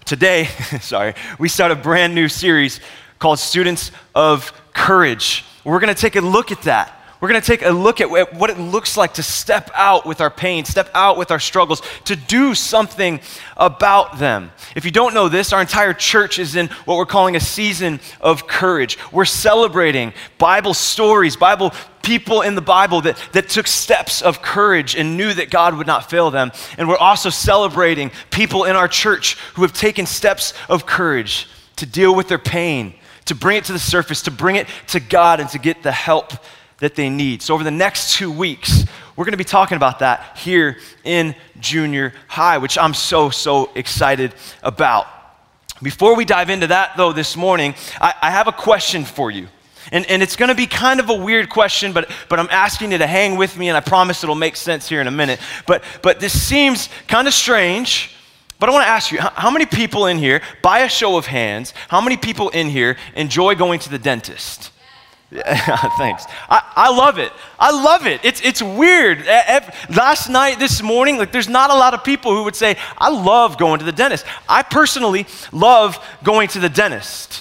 Today, we start a brand new series called Students of Courage. We're going to take a look at that. We're going to take a look at what it looks like to step out with our pain, step out with our struggles, to do something about them. If you don't know this, our entire church is in what we're calling a season of courage. We're celebrating Bible stories, Bible people in the Bible that took steps of courage and knew that God would not fail them. And we're also celebrating people in our church who have taken steps of courage to deal with their pain, to bring it to the surface, to bring it to God and to get the help that they need. So over the next 2 weeks, we're going to be talking about that here in junior high, which I'm so excited about. Before we dive into that, though, this morning, I have a question for you. And it's going to be kind of a weird question, but I'm asking you to hang with me, and I promise it'll make sense here in a minute. But this seems kind of strange, but I want to ask you, how many people in here, by a show of hands, how many people in here enjoy going to the dentist? Yeah, thanks. I love it. I love it. It's weird. Last night, this morning, there's not a lot of people who would say, I love going to the dentist. I personally love going to the dentist.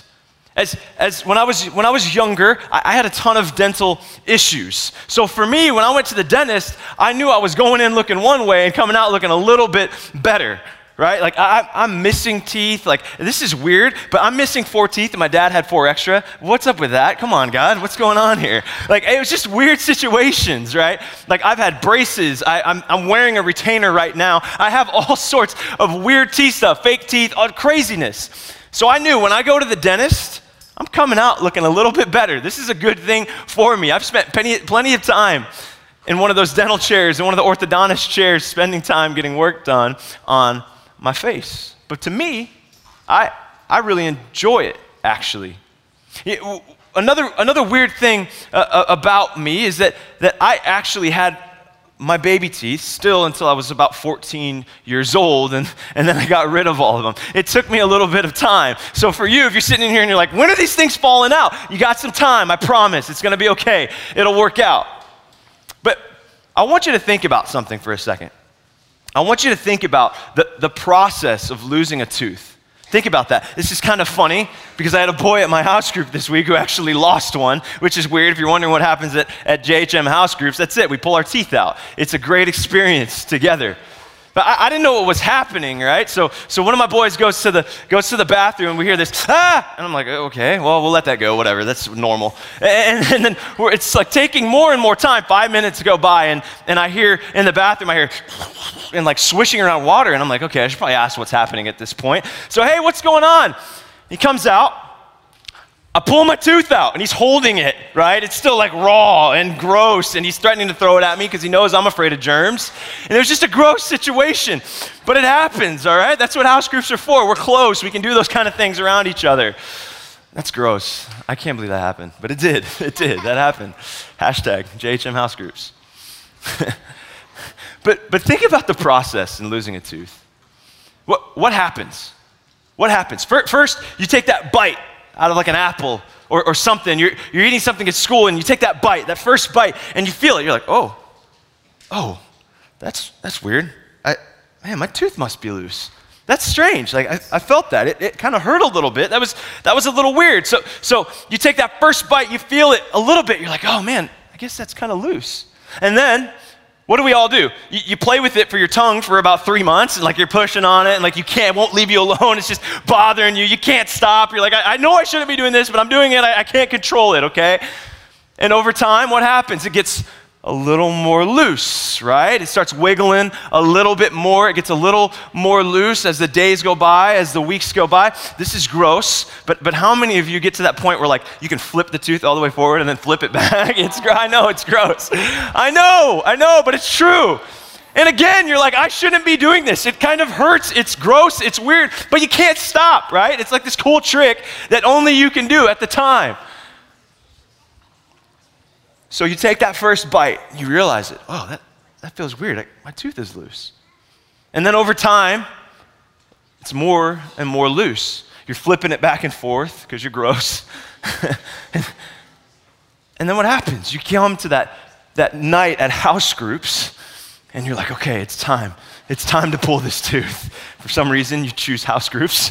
As when I was younger, I had a ton of dental issues. So for me, when I went to the dentist, I knew I was going in looking one way and coming out looking a little bit better. Right? I'm missing teeth. This is weird, but I'm missing 4 teeth and my dad had 4 extra. What's up with that? Come on, God. What's going on here? It was just weird situations, right? I've had braces. I'm wearing a retainer right now. I have all sorts of weird teeth stuff, fake teeth, all craziness. So I knew when I go to the dentist, I'm coming out looking a little bit better. This is a good thing for me. I've spent plenty of time in one of those dental chairs, in one of the orthodontist chairs, spending time getting work done on my face. But to me, I really enjoy it, actually. Another weird thing about me is that I actually had my baby teeth still until I was about 14 years old, and then I got rid of all of them. It took me a little bit of time. So for you, if you're sitting in here and you're like, when are these things falling out? You got some time, I promise. It's going to be okay. It'll work out. But I want you to think about something for a second. I want you to think about the process of losing a tooth. Think about that. This is kind of funny because I had a boy at my house group this week who actually lost one, which is weird. If you're wondering what happens at JHM house groups, that's it. We pull our teeth out. It's a great experience together. But I didn't know what was happening, right? So one of my boys goes to the bathroom, and we hear this, ah! And I'm like, okay, well, we'll let that go, whatever. That's normal. And then it's taking more and more time. 5 minutes go by, and I hear in the bathroom, and swishing around water, and I'm like, okay, I should probably ask what's happening at this point. So, hey, what's going on? He comes out. I pull my tooth out, and he's holding it, right? It's still raw and gross, and he's threatening to throw it at me because he knows I'm afraid of germs. And it was just a gross situation, but it happens, all right? That's what house groups are for. We're close. We can do those kind of things around each other. That's gross. I can't believe that happened, but it did. It did. That happened. Hashtag JHM house groups. But think about the process in losing a tooth. What happens? What happens? First, you take that bite out of an apple or something. You're eating something at school and you take that bite, that first bite, and you feel it. You're like, oh, that's weird. Man, my tooth must be loose. That's strange. I felt that. It kind of hurt a little bit. That was a little weird. So you take that first bite, you feel it a little bit. You're like, oh man, I guess that's kind of loose. And then what do we all do? You play with it for your tongue for about 3 months, and you're pushing on it, and it won't leave you alone. It's just bothering you. You can't stop. You're like, I know I shouldn't be doing this, but I'm doing it. I can't control it, okay? And over time, what happens? It gets a little more loose, right? It starts wiggling a little bit more. It gets a little more loose as the days go by, as the weeks go by. This is gross, but how many of you get to that point where you can flip the tooth all the way forward and then flip it back? I know it's gross. I know, but it's true. And again, you're like, I shouldn't be doing this. It kind of hurts. It's gross. It's weird, but you can't stop, right? It's this cool trick that only you can do at the time. So you take that first bite, you realize it. Oh, that feels weird. My tooth is loose. And then over time, it's more and more loose. You're flipping it back and forth because you're gross. And then what happens? You come to that night at house groups, and you're like, okay, it's time It's time to pull this tooth. For some reason, you choose house groups.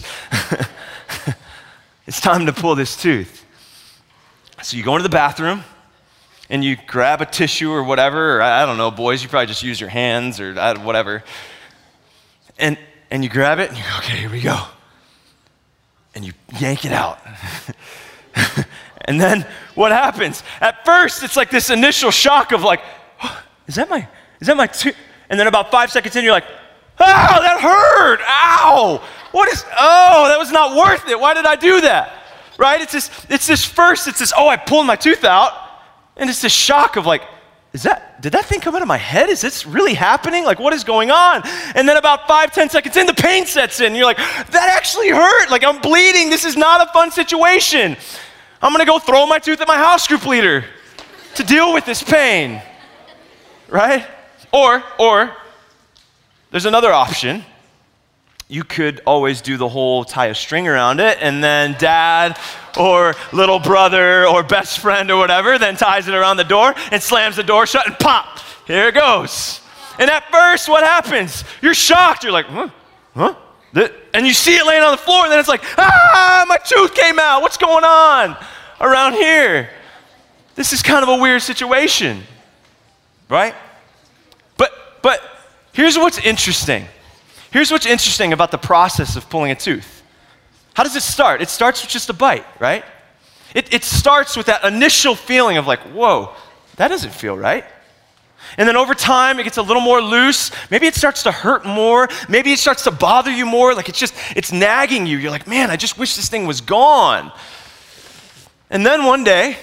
It's time to pull this tooth. So you go into the bathroom, and you grab a tissue or whatever, or I don't know, boys, you probably just use your hands or whatever. And you grab it, and you go, okay, here we go. And you yank it out. And then what happens? At first, it's like this initial shock of like, oh, is that my tooth? And then about 5 seconds in, you're like, oh, that hurt, ow. That was not worth it. Why did I do that? Right? It's this, oh, I pulled my tooth out. And it's this shock of like, did that thing come out of my head? Is this really happening? Like, what is going on? And then about 5-10 seconds in, the pain sets in. And you're like, that actually hurt. Like, I'm bleeding. This is not a fun situation. I'm going to go throw my tooth at my house group leader to deal with this pain. Right? Or there's another option. You could always do the whole tie a string around it, and then dad or little brother or best friend or whatever then ties it around the door and slams the door shut and pop, here it goes. And at first, what happens? You're shocked. You're like, huh? And you see it laying on the floor, and then it's like, my tooth came out. What's going on around here? This is kind of a weird situation, right? But here's what's interesting. Here's what's interesting about the process of pulling a tooth. How does it start? It starts with just a bite, right? It starts with that initial feeling of like, whoa, that doesn't feel right. And then over time, it gets a little more loose. Maybe it starts to hurt more. Maybe it starts to bother you more. Like it's nagging you. You're like, man, I just wish this thing was gone. And then one day,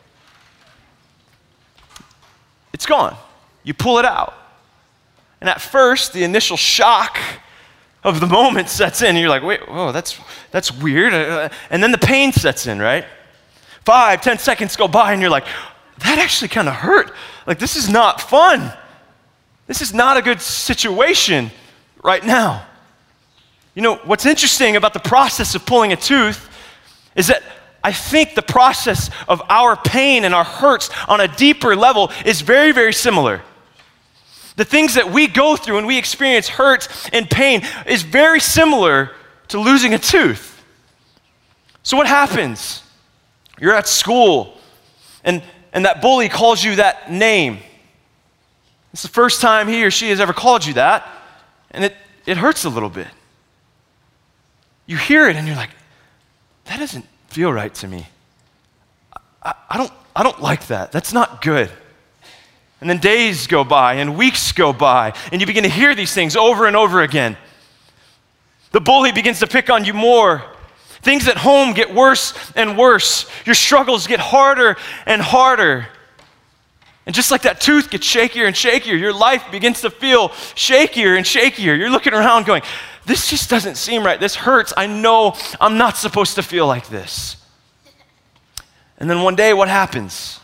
it's gone. You pull it out. And at first, the initial shock of the moment sets in. And you're like, wait, whoa, that's weird. And then the pain sets in, right? 5-10 seconds go by, and you're like, that actually kind of hurt. Like, this is not fun. This is not a good situation right now. You know, what's interesting about the process of pulling a tooth is that I think the process of our pain and our hurts on a deeper level is very, very similar. The things that we go through and we experience hurt and pain is very similar to losing a tooth. So what happens? You're at school and that bully calls you that name. It's the first time he or she has ever called you that, and it hurts a little bit. You hear it and you're like, that doesn't feel right to me. I don't like that. That's not good. And then days go by and weeks go by, and you begin to hear these things over and over again. The bully begins to pick on you more. Things at home get worse and worse. Your struggles get harder and harder. And just like that tooth gets shakier and shakier, your life begins to feel shakier and shakier. You're looking around going, this just doesn't seem right. This hurts. I know I'm not supposed to feel like this. And then one day, what happens?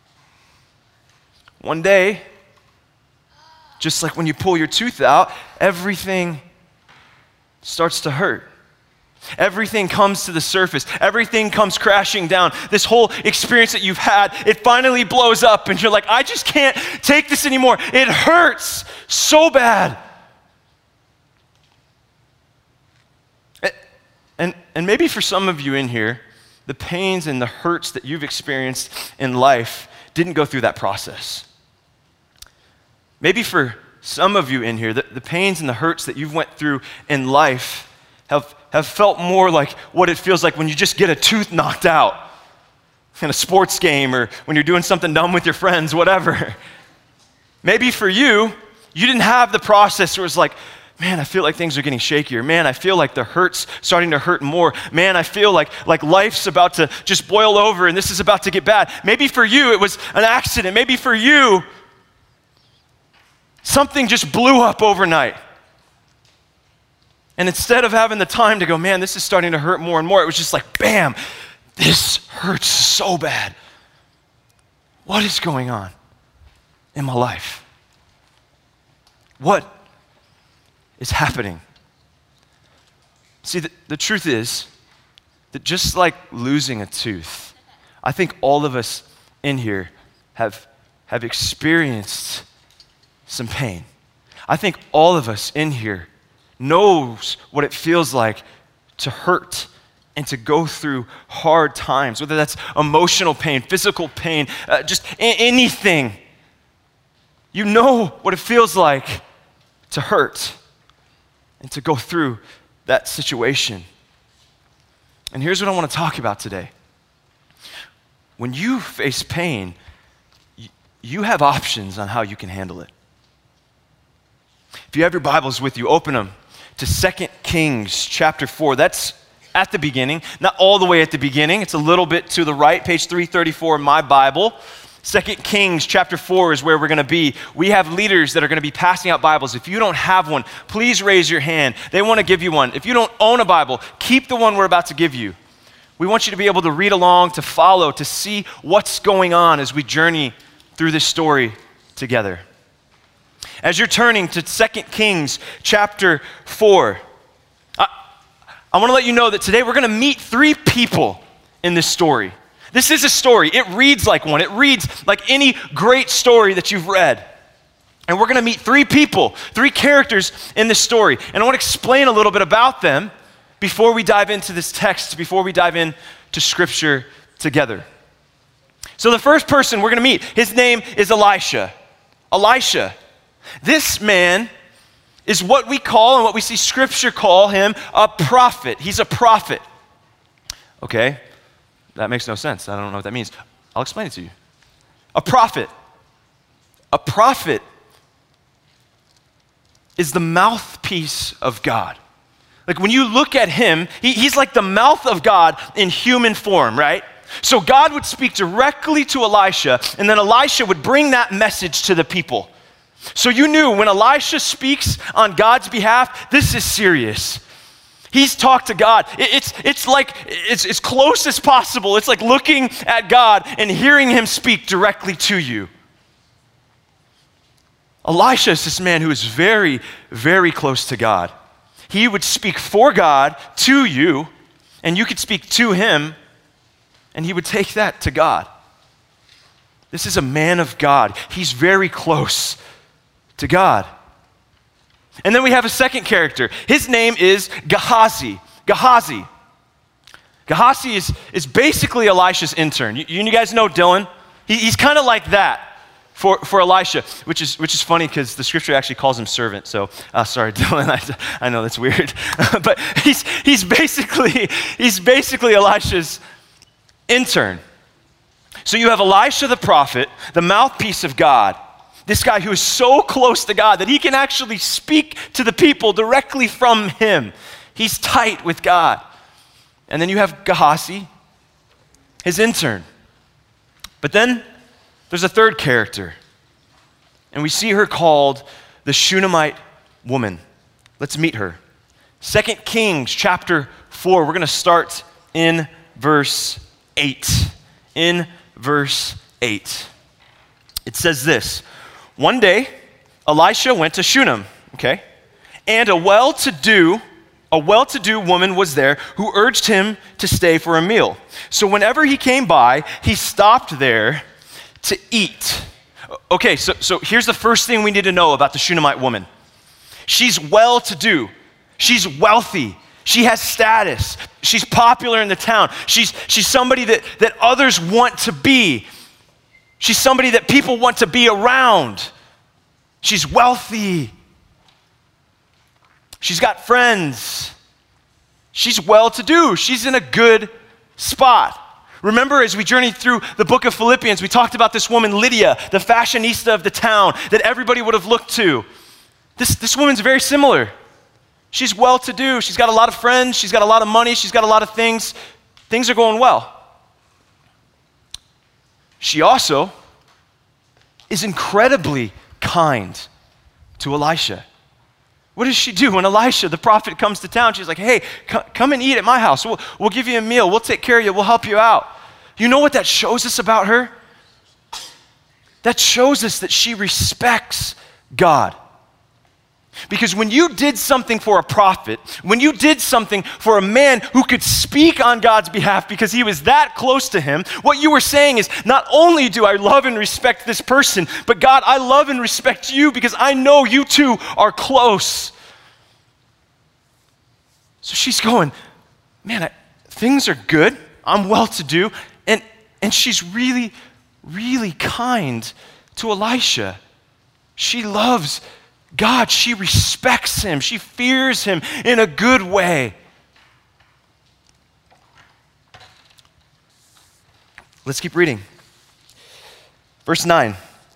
One day, just like when you pull your tooth out, everything starts to hurt. Everything comes to the surface. Everything comes crashing down. This whole experience that you've had, it finally blows up, and you're like, I just can't take this anymore. It hurts so bad. And maybe for some of you in here, the pains and the hurts that you've experienced in life didn't go through that process. Maybe for some of you in here, the pains and the hurts that you've went through in life have felt more like what it feels like when you just get a tooth knocked out in a sports game or when you're doing something dumb with your friends, whatever. Maybe for you, you didn't have the process where it's like, man, I feel like things are getting shakier. Man, I feel like the hurt's starting to hurt more. Man, I feel like life's about to just boil over and this is about to get bad. Maybe for you, it was an accident. Maybe for you, something just blew up overnight. And instead of having the time to go, man, this is starting to hurt more and more, it was just like, bam, this hurts so bad. What is going on in my life? What is happening? See, the truth is that just like losing a tooth, I think all of us in here have experienced some pain. I think all of us in here knows what it feels like to hurt and to go through hard times, whether that's emotional pain, physical pain, just anything. You know what it feels like to hurt and to go through that situation. And here's what I want to talk about today. When you face pain, you have options on how you can handle it. If you have your Bibles with you, open them to 2 Kings chapter 4. That's at the beginning, not all the way at the beginning. It's a little bit to the right, page 334 in my Bible. 2 Kings chapter 4 is where we're going to be. We have leaders that are going to be passing out Bibles. If you don't have one, please raise your hand. They want to give you one. If you don't own a Bible, keep the one we're about to give you. We want you to be able to read along, to follow, to see what's going on as we journey through this story together. As you're turning to 2 Kings chapter 4, I want to let you know that today we're going to meet three people in this story. This is a story. It reads like one. It reads like any great story that you've read. And we're going to meet three people, three characters in this story. And I want to explain a little bit about them before we dive into this text, before we dive into Scripture together. So the first person we're going to meet, his name is Elisha. Elisha. This man is what we call and what we see Scripture call him a prophet. He's a prophet. Okay, that makes no sense. I don't know what that means. I'll explain it to you. A prophet. A prophet is the mouthpiece of God. Like when you look at him, he's like the mouth of God in human form, right? So God would speak directly to Elisha, and then Elisha would bring that message to the people. So you knew when Elisha speaks on God's behalf, this is serious. He's talked to God. It's like, it's as close as possible. It's like looking at God and hearing him speak directly to you. Elisha is this man who is very, very close to God. He would speak for God to you, and you could speak to him, and he would take that to God. This is a man of God. He's very close to God. And then we have a second character. His name is Gehazi. Gehazi is basically Elisha's intern. You guys know Dylan? He's kind of like that for Elisha, which is funny because the Scripture actually calls him servant. So sorry, Dylan. I know that's weird, but he's basically Elisha's intern. So you have Elisha the prophet, the mouthpiece of God. This guy who is so close to God that he can actually speak to the people directly from him. He's tight with God. And then you have Gehazi, his intern. But then there's a third character. And we see her called the Shunammite woman. Let's meet her. 2 Kings chapter 4. We're going to start in verse 8. In verse 8. It says this. One day, Elisha went to Shunem, okay? And a well-to-do woman was there who urged him to stay for a meal. So whenever he came by, he stopped there to eat. Okay, so here's the first thing we need to know about the Shunammite woman. She's well-to-do. She's wealthy. She has status. She's popular in the town. She's somebody that others want to be. She's somebody that people want to be around. She's wealthy. She's got friends. She's well-to-do. She's in a good spot. Remember, as we journeyed through the book of Philippians, we talked about this woman, Lydia, the fashionista of the town that everybody would have looked to. This woman's very similar. She's well-to-do. She's got a lot of friends. She's got a lot of money. She's got a lot of things. Things are going well. She also is incredibly kind to Elisha. What does she do when Elisha, the prophet, comes to town? She's like, hey, come and eat at my house. We'll give you a meal. We'll take care of you. We'll help you out. You know what that shows us about her? That shows us that she respects God. Because when you did something for a prophet, when you did something for a man who could speak on God's behalf because he was that close to him, what you were saying is, not only do I love and respect this person, but God, I love and respect you because I know you two are close. So she's going, man, things are good. I'm well-to-do. And she's really, really kind to Elisha. She loves God. She respects him. She fears him in a good way. Let's keep reading. Verse 9.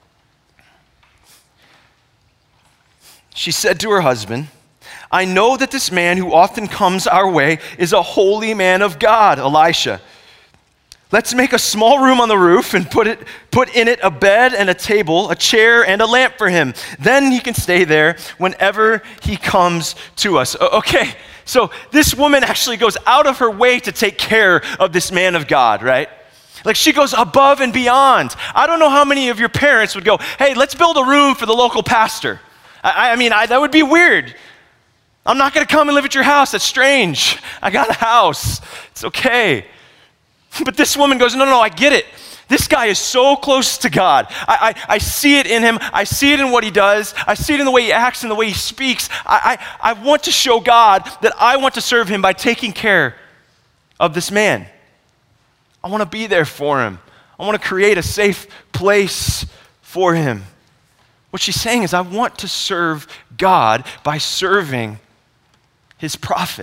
She said to her husband, I know that this man who often comes our way is a holy man of God, Elisha. Let's make a small room on the roof and put in it a bed and a table, a chair and a lamp for him. Then he can stay there whenever he comes to us. Okay, so this woman actually goes out of her way to take care of this man of God, right? Like she goes above and beyond. I don't know how many of your parents would go, hey, let's build a room for the local pastor. I mean, that would be weird. I'm not going to come and live at your house. That's strange. I got a house. It's okay. But this woman goes, no, I get it. This guy is so close to God. I see it in him. I see it in what he does. I see it in the way he acts and the way he speaks. I want to show God that I want to serve him by taking care of this man. I want to be there for him. I want to create a safe place for him. What she's saying is, I want to serve God by serving his prophet.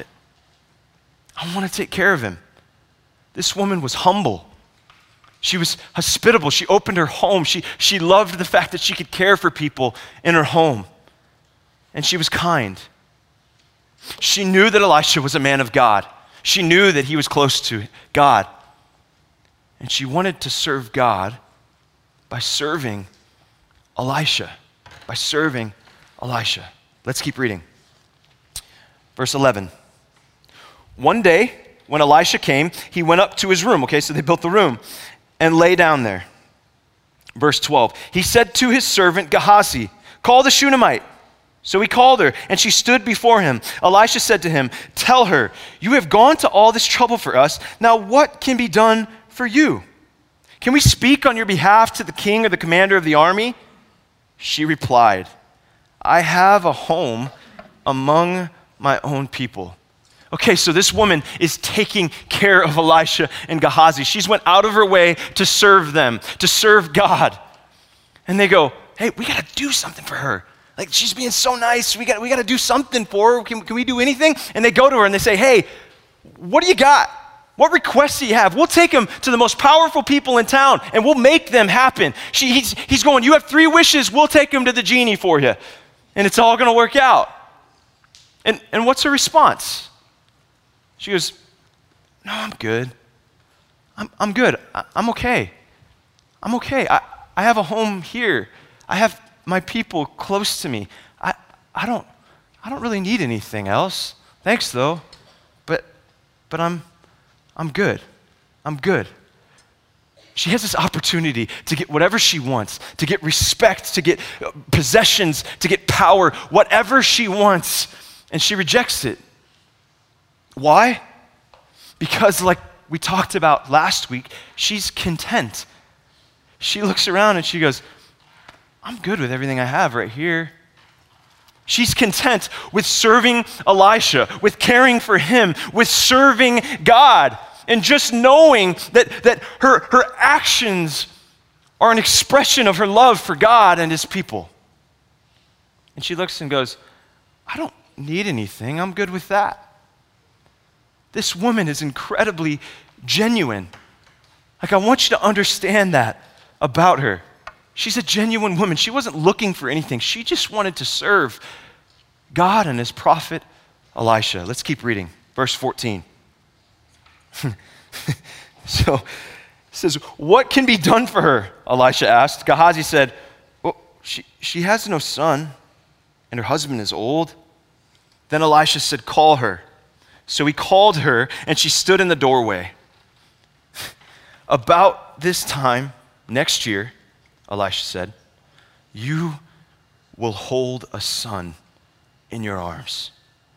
I want to take care of him. This woman was humble. She was hospitable. She opened her home. She loved the fact that she could care for people in her home. And she was kind. She knew that Elisha was a man of God. She knew that he was close to God. And she wanted to serve God by serving Elisha. By serving Elisha. Let's keep reading. Verse 11. One day, when Elisha came, he went up to his room. Okay, so they built the room and lay down there. Verse 12. He said to his servant Gehazi, call the Shunammite. So he called her, and she stood before him. Elisha said to him, tell her, you have gone to all this trouble for us. Now what can be done for you? Can we speak on your behalf to the king or the commander of the army? She replied, I have a home among my own people. Okay, so this woman is taking care of Elisha and Gehazi. She's went out of her way to serve them, to serve God. And they go, hey, we got to do something for her. Like, she's being so nice. We got to do something for her. Can we do anything? And they go to her and they say, hey, what do you got? What requests do you have? We'll take them to the most powerful people in town and we'll make them happen. He's going, you have 3 wishes. We'll take them to the genie for you. And it's all going to work out. And what's her response? She goes, no, I'm good. I'm good. I'm okay. I'm okay. I have a home here. I have my people close to me. I don't really need anything else. Thanks though. But I'm good. I'm good. She has this opportunity to get whatever she wants, to get respect, to get possessions, to get power, whatever she wants, and she rejects it. Why? Because like we talked about last week, she's content. She looks around and she goes, I'm good with everything I have right here. She's content with serving Elisha, with caring for him, with serving God, and just knowing that her actions are an expression of her love for God and his people. And she looks and goes, I don't need anything. I'm good with that. This woman is incredibly genuine. Like, I want you to understand that about her. She's a genuine woman. She wasn't looking for anything. She just wanted to serve God and his prophet Elisha. Let's keep reading. Verse 14. So it says, what can be done for her? Elisha asked. Gehazi said, well, she has no son, and her husband is old. Then Elisha said, call her. So he called her, and she stood in the doorway. About this time next year, Elisha said, you will hold a son. in your arms."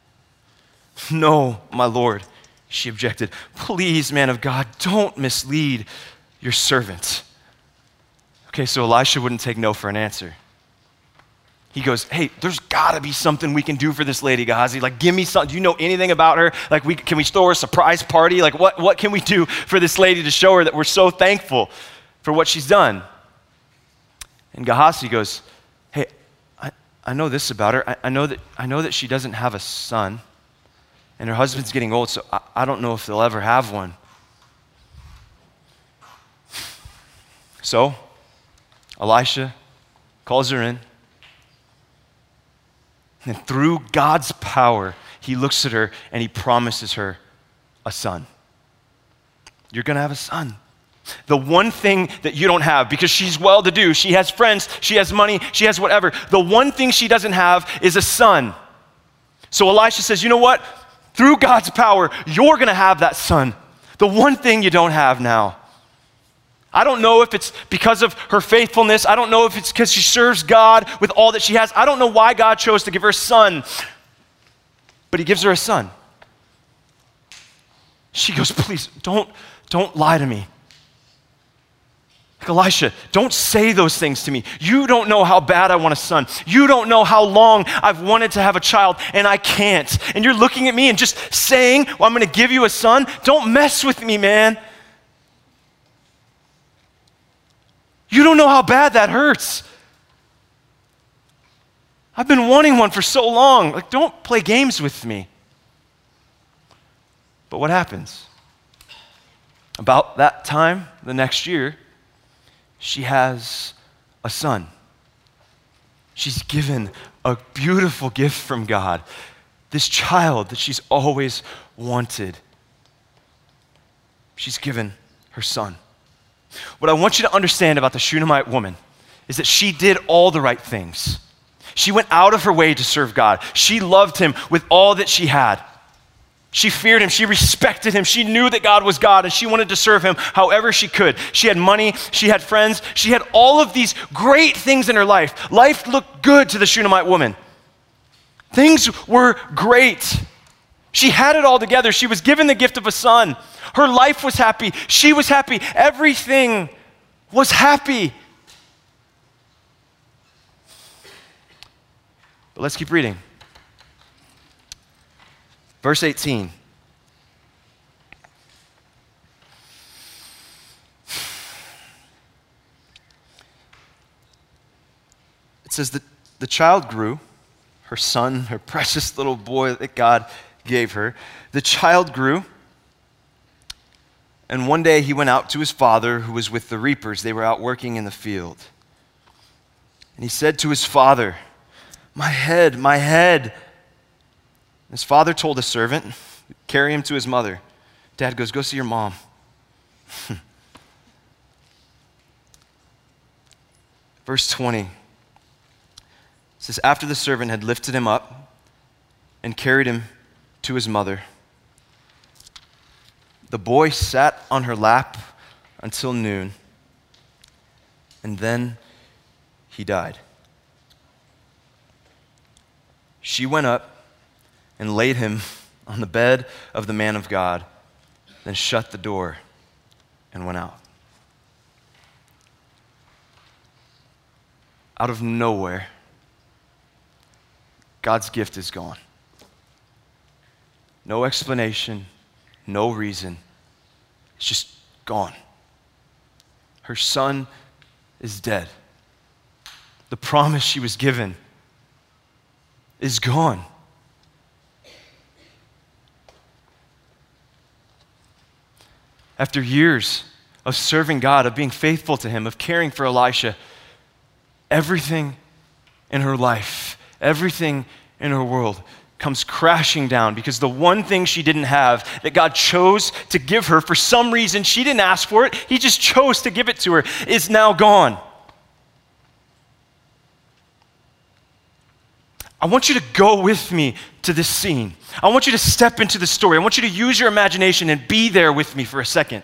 "No, my lord," she objected. "Please, man of God, don't mislead your servant." Okay, so Elisha wouldn't take no for an answer. He goes, "Hey, there's gotta be something we can do for this lady, Gehazi. Like, give me something. Do you know anything about her? Like, can we throw her a surprise party? Like, what can we do for this lady to show her that we're so thankful for what she's done?" And Gehazi goes, "Hey, I know this about her. I know that she doesn't have a son, and her husband's getting old, so I don't know if they'll ever have one." So Elisha calls her in, and through God's power, he looks at her and he promises her a son. You're going to have a son. The one thing that you don't have, because she's well-to-do, she has friends, she has money, she has whatever. The one thing she doesn't have is a son. So Elisha says, "You know what? Through God's power, you're going to have that son. The one thing you don't have now." I don't know if it's because of her faithfulness. I don't know if it's because she serves God with all that she has. I don't know why God chose to give her a son, but he gives her a son. She goes, "Please, don't lie to me. Like, Elisha, don't say those things to me. You don't know how bad I want a son. You don't know how long I've wanted to have a child, and I can't. And you're looking at me and just saying, well, I'm going to give you a son? Don't mess with me, man. You don't know how bad that hurts. I've been wanting one for so long. Like, don't play games with me." But what happens? About that time, the next year, she has a son. She's given a beautiful gift from God, this child that she's always wanted. She's given her son. What I want you to understand about the Shunammite woman is that she did all the right things. She went out of her way to serve God. She loved him with all that she had. She feared him. She respected him. She knew that God was God, and she wanted to serve him however she could. She had money. She had friends. She had all of these great things in her life. Life looked good to the Shunammite woman. Things were great. She had it all together. She was given the gift of a son. Her life was happy. She was happy. Everything was happy. But let's keep reading. Verse 18. It says that the child grew, her son, her precious little boy that God gave her. The child grew, and one day he went out to his father who was with the reapers. They were out working in the field. And he said to his father, my head, my head." His father told the servant, "Carry him to his mother." Dad goes, "Go see your mom." Verse 20 says, after the servant had lifted him up and carried him to his mother, the boy sat on her lap until noon, and then he died. She went up and laid him on the bed of the man of God, then shut the door and went out. Out of nowhere, God's gift is gone. No explanation, no reason. It's just gone. Her son is dead. The promise she was given is gone. After years of serving God, of being faithful to him, of caring for Elisha, everything in her life, everything in her world comes crashing down because the one thing she didn't have that God chose to give her, for some reason she didn't ask for it, he just chose to give it to her, is now gone. I want you to go with me to this scene. I want you to step into the story. I want you to use your imagination and be there with me for a second.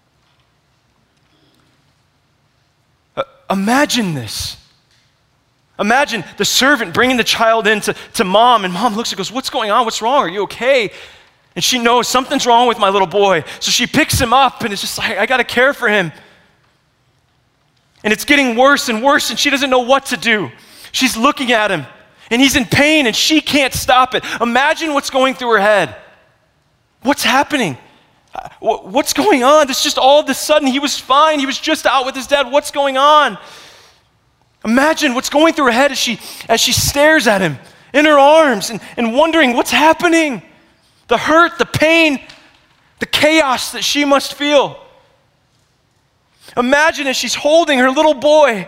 Imagine this. Imagine the servant bringing the child in to mom, and mom looks and goes, "What's going on? What's wrong? Are you okay?" And she knows something's wrong with my little boy. So she picks him up, and it's just like, I got to care for him. And it's getting worse and worse, and she doesn't know what to do. She's looking at him, and he's in pain, and she can't stop it. Imagine what's going through her head. What's happening? What's going on? It's just all of a sudden, he was fine. He was just out with his dad. What's going on? Imagine what's going through her head as she stares at him in her arms and wondering what's happening. The hurt, the pain, the chaos that she must feel. Imagine as she's holding her little boy,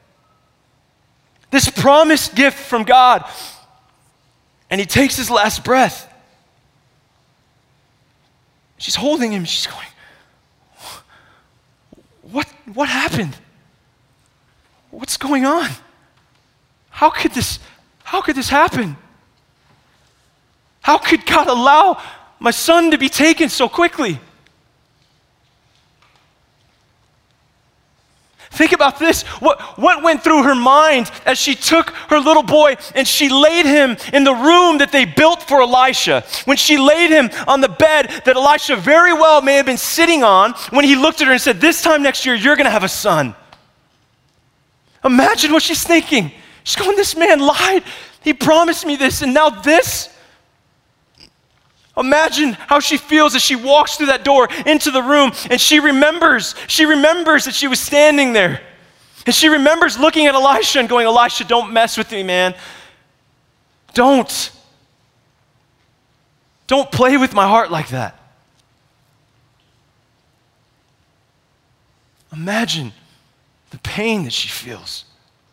this promised gift from God, and he takes his last breath. She's holding him, she's going, what happened? What's going on? How could this happen? How could God allow my son to be taken so quickly? Think about this. What went through her mind as she took her little boy and she laid him in the room that they built for Elisha? When she laid him on the bed that Elisha very well may have been sitting on when he looked at her and said, "This time next year, you're going to have a son." Imagine what she's thinking. She's going, "This man lied. He promised me this, and now this?" Imagine how she feels as she walks through that door into the room and she remembers that she was standing there. And she remembers looking at Elisha and going, "Elisha, don't mess with me, man. Don't play with my heart like that." Imagine the pain that she feels.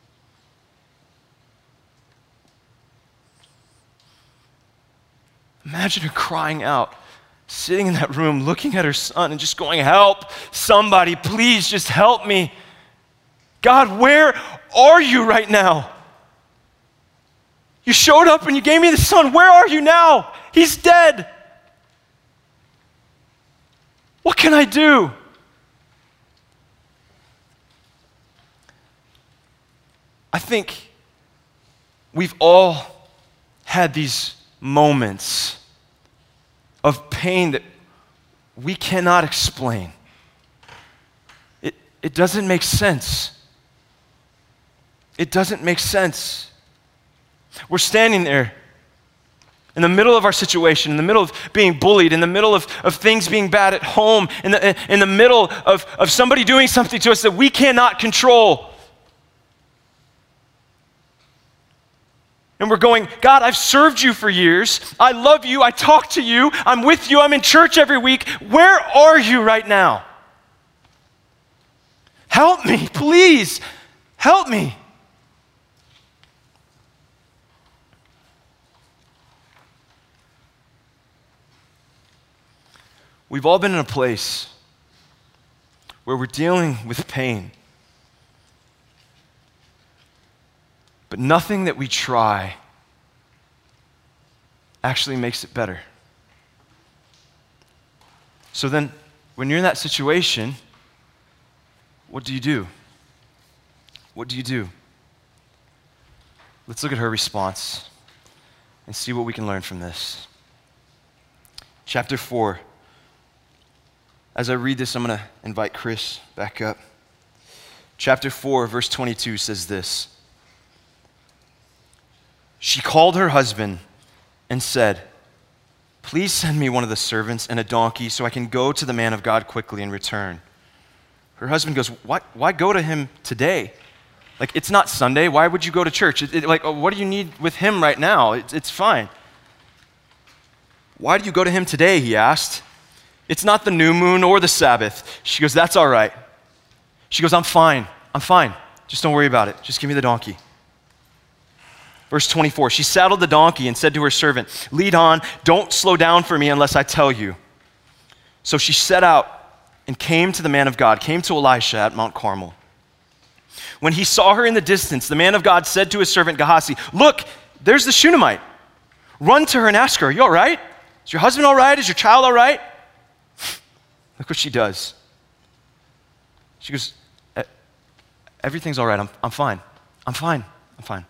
Imagine her crying out, sitting in that room, looking at her son and just going, "Help, somebody, please just help me. God, where are you right now? You showed up and you gave me the son. Where are you now? He's dead. What can I do?" I think we've all had these moments of pain that we cannot explain. It doesn't make sense. It doesn't make sense. We're standing there in the middle of our situation, in the middle of being bullied, in the middle of things being bad at home, in the middle of somebody doing something to us that we cannot control. And we're going, "God, I've served you for years. I love you. I talk to you. I'm with you. I'm in church every week. Where are you right now? Help me, please. Help me." We've all been in a place where we're dealing with pain. But nothing that we try actually makes it better. So then, when you're in that situation, what do you do? What do you do? Let's look at her response and see what we can learn from this. Chapter 4. As I read this, I'm going to invite Chris back up. Chapter 4, verse 22 says this. She called her husband and said, "Please send me one of the servants and a donkey so I can go to the man of God quickly and return." Her husband goes, Why go to him today? Like, it's not Sunday. Why would you go to church? What do you need with him right now? It's fine. "Why do you go to him today?" he asked. "It's not the new moon or the Sabbath." She goes, "That's all right." She goes, I'm fine. Just don't worry about it. Just give me the donkey." Verse 24, she saddled the donkey and said to her servant, "Lead on, don't slow down for me unless I tell you." So she set out and came to the man of God, came to Elisha at Mount Carmel. When he saw her in the distance, the man of God said to his servant Gehazi, "Look, there's the Shunammite. Run to her and ask her, 'Are you all right? Is your husband all right? Is your child all right?'" Look what she does. She goes, "Everything's all right. I'm fine. I'm fine.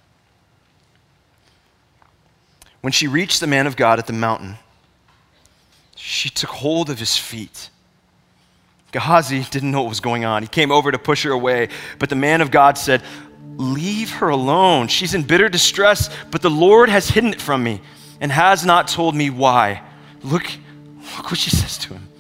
When she reached the man of God at the mountain, she took hold of his feet. Gehazi didn't know what was going on. He came over to push her away, but the man of God said, "Leave her alone. She's in bitter distress, but the Lord has hidden it from me and has not told me why." Look what she says to him.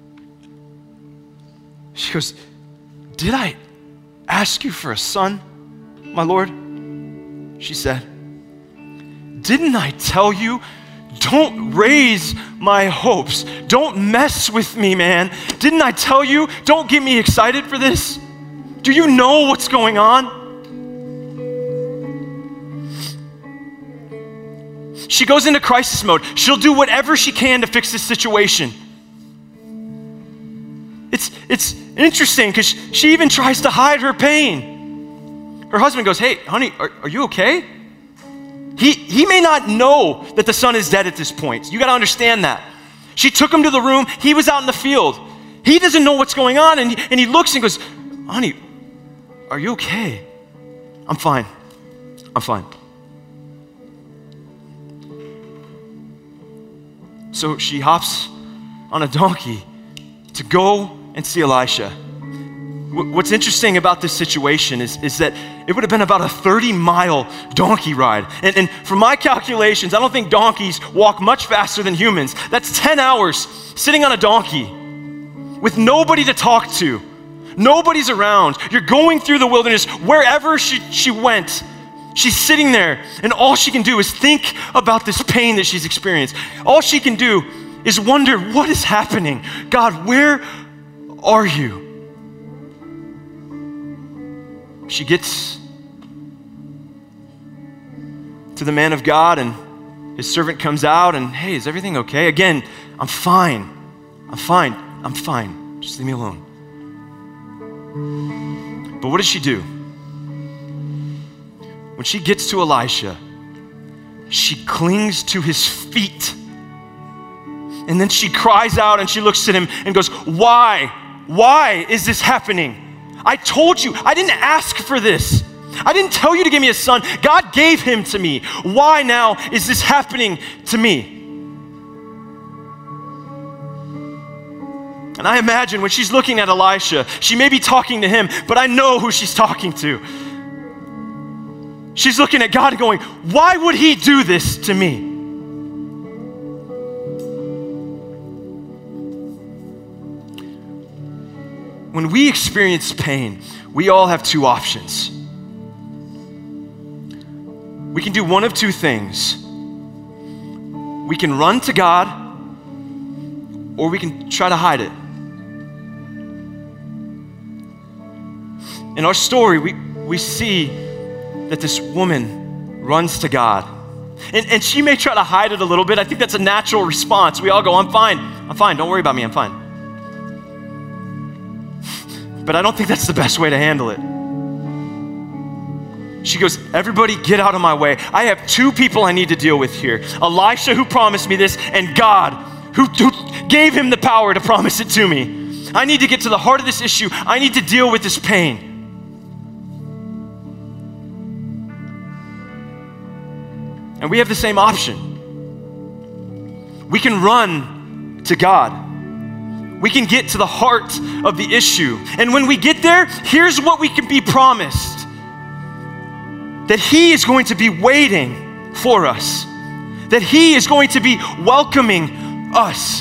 She goes, "Did I ask you for a son, my Lord?" She said, "Didn't I tell you, don't raise my hopes. Don't mess with me, man. Didn't I tell you, don't get me excited for this? Do you know what's going on?" She goes into crisis mode. She'll do whatever she can to fix this situation. It's interesting because she even tries to hide her pain. Her husband goes, "Hey, honey, are you okay?" He may not know that the son is dead at this point. You got to understand that. She took him to the room. He was out in the field. He doesn't know what's going on, and he looks and goes, "Honey, are you okay?" "I'm fine. I'm fine." So she hops on a donkey to go and see Elisha. What's interesting about this situation is that it would have been about a 30-mile donkey ride. And from my calculations, I don't think donkeys walk much faster than humans. That's 10 hours sitting on a donkey with nobody to talk to. Nobody's around. You're going through the wilderness. Wherever she went, she's sitting there, and all she can do is think about this pain that she's experienced. All she can do is wonder, what is happening? God, where are you? She gets to the man of God, and his servant comes out, and, "Hey, is everything okay?" Again, "I'm fine. I'm fine. I'm fine. Just leave me alone." But what does she do? When she gets to Elisha, she clings to his feet. And then she cries out and she looks at him and goes, "Why? Why is this happening? I told you, I didn't ask for this. I didn't tell you to give me a son. God gave him to me. Why now is this happening to me?" And I imagine when she's looking at Elisha, she may be talking to him, but I know who she's talking to. She's looking at God and going, "Why would he do this to me?" When we experience pain, we all have two options. We can do one of two things. We can run to God, or we can try to hide it. In our story, we see that this woman runs to God. And she may try to hide it a little bit. I think that's a natural response. We all go, I'm fine, don't worry about me, I'm fine. But I don't think that's the best way to handle it. She goes, "Everybody get out of my way. I have two people I need to deal with here. Elisha, who promised me this, and God, who gave him the power to promise it to me. I need to get to the heart of this issue. I need to deal with this pain." And we have the same option. We can run to God. We can get to the heart of the issue. And when we get there, here's what we can be promised. That he is going to be waiting for us. That he is going to be welcoming us.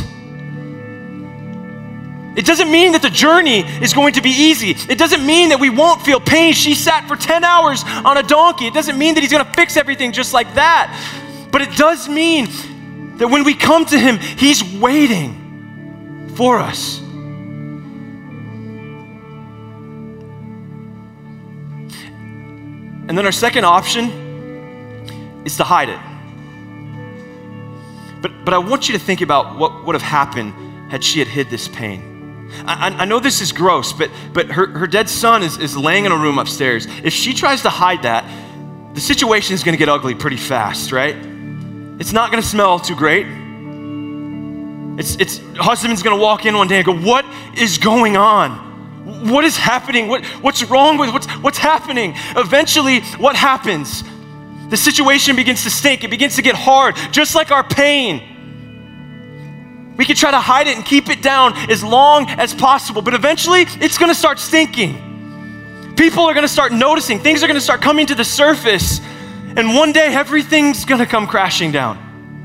It doesn't mean that the journey is going to be easy. It doesn't mean that we won't feel pain. She sat for 10 hours on a donkey. It doesn't mean that he's going to fix everything just like that. But it does mean that when we come to him, he's waiting for us. And then our second option is to hide it. But I want you to think about what would have happened had she hid this pain. I know this is gross, but her dead son is laying in a room upstairs. If she tries to hide that, the situation is going to get ugly pretty fast, right? It's not going to smell too great. Husband's going to walk in one day and go, "What is going on? what is happening? What's wrong with what's happening? Eventually, what happens? The situation begins to stink. It begins to get hard, just like our pain. We can try to hide it and keep it down as long as possible, but eventually it's gonna start stinking. People are gonna start noticing, things are gonna start coming to the surface, and one day everything's gonna come crashing down.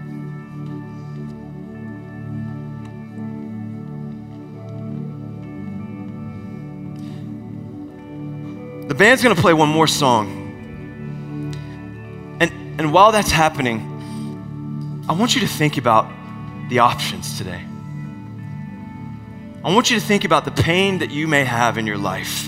The band's gonna play one more song. And while that's happening, I want you to think about the options today. I want you to think about the pain that you may have in your life.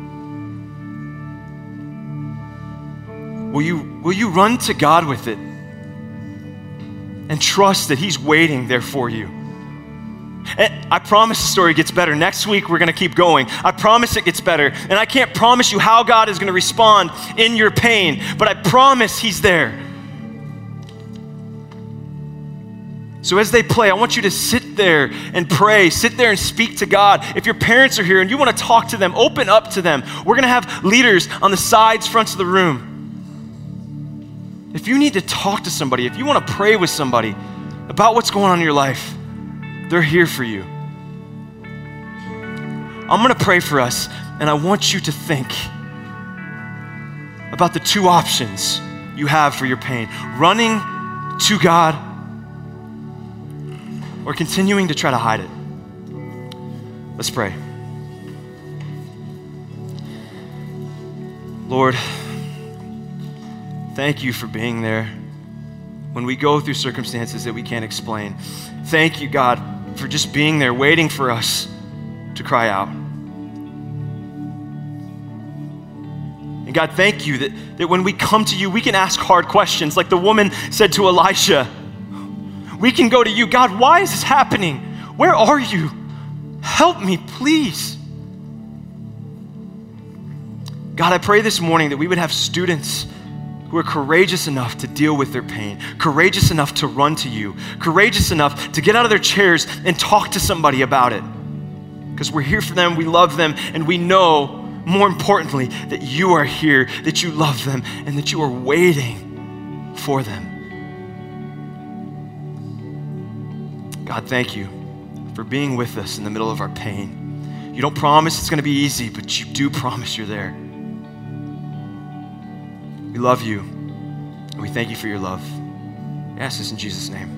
Will you run to God with it and trust that He's waiting there for you? And I promise the story gets better. Next week, we're going to keep going. I promise it gets better. And I can't promise you how God is going to respond in your pain, but I promise He's there. So as they play, I want you to sit there and pray. Sit there and speak to God. If your parents are here and you want to talk to them, open up to them. We're going to have leaders on the sides, fronts of the room. If you need to talk to somebody, if you want to pray with somebody about what's going on in your life, they're here for you. I'm going to pray for us, and I want you to think about the two options you have for your pain: running to God or continuing to try to hide it. Let's pray. Lord, thank you for being there when we go through circumstances that we can't explain. Thank you, God, for just being there, waiting for us to cry out. And God, thank you that when we come to you, we can ask hard questions like the woman said to Elisha. We can go to you, God, why is this happening? Where are you? Help me, please. God, I pray this morning that we would have students who are courageous enough to deal with their pain, courageous enough to run to you, courageous enough to get out of their chairs and talk to somebody about it. Because we're here for them, we love them, and we know, more importantly, that you are here, that you love them, and that you are waiting for them. God, thank you for being with us in the middle of our pain. You don't promise it's going to be easy, but you do promise you're there. We love you, and we thank you for your love. I ask this in Jesus' name.